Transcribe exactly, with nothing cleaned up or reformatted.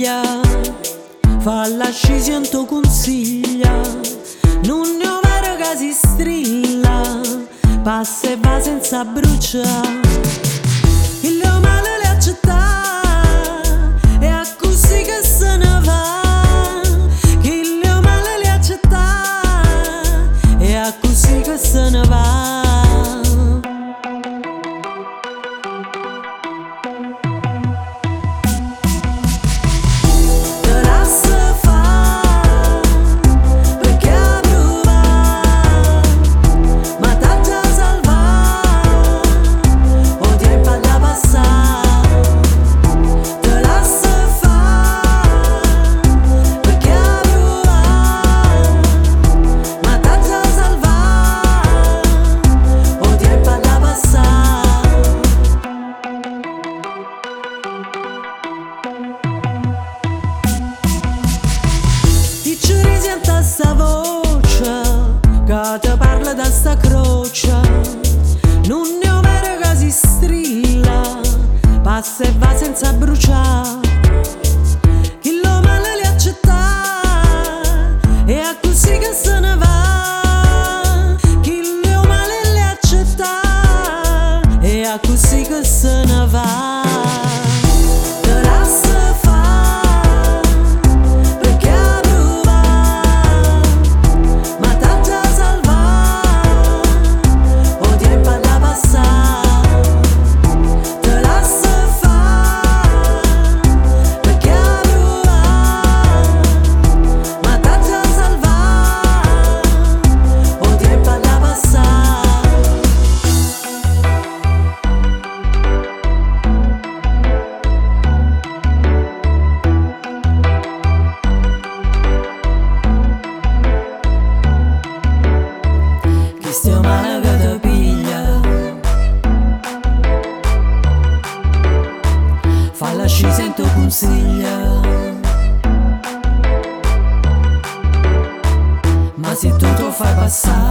piglia, falla sci sento consiglia, non ne ho vero che si strilla, passa e va senza bruciare. Il mio male le accetta, e a così che se ne va. Il mio male le accetta, e a così che se ne va. Sta voce che ti parla da sta croce, non ne ho vero che si strilla, passa e va senza bruciare. Chi lo male le accetta, e a così che se ne va. Chi lo male le accetta, e a così che se ne va. Stiamo male che ti piglia, falla sci sento consiglia, ma se tu lo fai passare